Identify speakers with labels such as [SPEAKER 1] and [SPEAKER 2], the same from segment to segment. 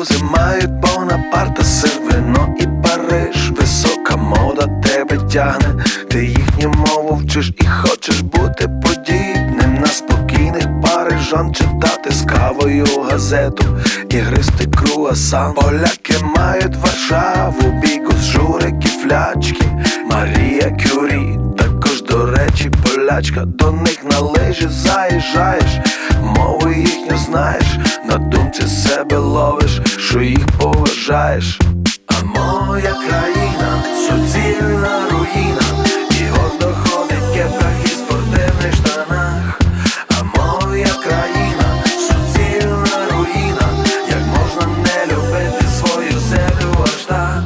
[SPEAKER 1] французи мають Бонапарта, сир, вино і Париж. Висока мода тебе тягне, ти їхню мову вчиш і хочеш бути подібним на спокійних парижан, читати з кавою газету і гристи круасан. Поляки мають Варшаву, бігус, журики, флячки. Марія Кюрі також, до речі, полячка. До них на лижі заїжджаєш, мову їхню знаєш, на думці себе ловиш, що їх поважаєш. А моя країна – суцільна руїна, і гордо ходить в кепках і спортивних штанах. А моя країна – суцільна руїна, як можна не любити свою землю аж так.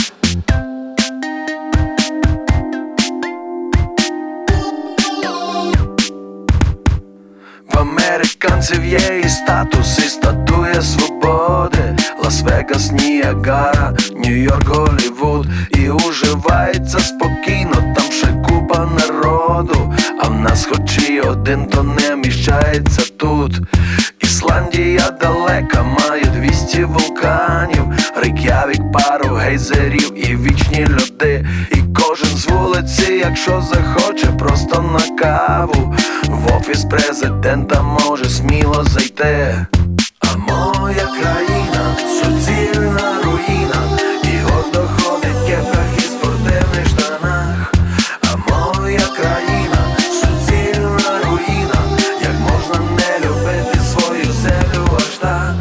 [SPEAKER 1] В американців є і статус, і статуя свободи. Лас-Вегас, Ніагара, Нью-Йорк, Голлівуд. І уживається спокійно, там ще купа народу. А в нас хоч і один, то не вміщається тут. Ісландія далека, має 200 вулканів. Рейк'явік, пару гейзерів і вічні льоди. І кожен з вулиці, якщо захоче, просто на каву в офіс президента може сміло зайти. А моя країна – суцільна руїна, і гордо ходить в кепках і спортивних штанах. А моя країна – суцільна руїна, як можна не любити свою землю аж так.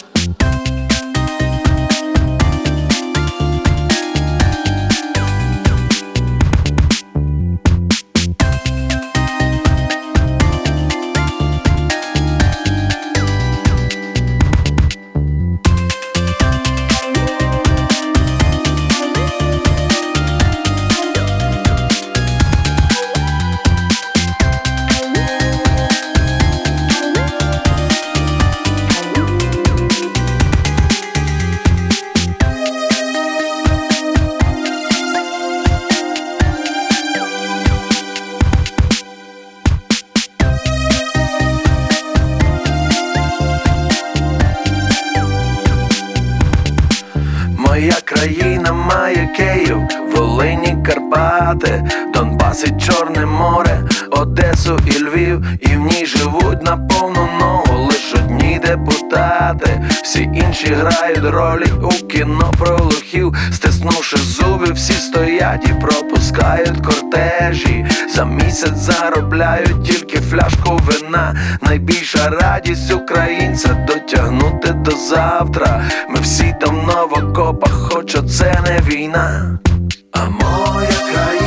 [SPEAKER 1] Моя країна має Київ, Волині, Карпати, Донбас і Чорне море, Одесу і Львів. І в ній живуть на повну ногу лиш одні депутати. Всі інші грають ролі у кіно про лохів. Стиснувши зуби, всі стоять і пропускають кортежі. За місяць заробляють тільки фляжку вина. Найбільша радість українця – дотягнути до завтра. Ми всі давно в окопах, хоч оце не війна. А моя країна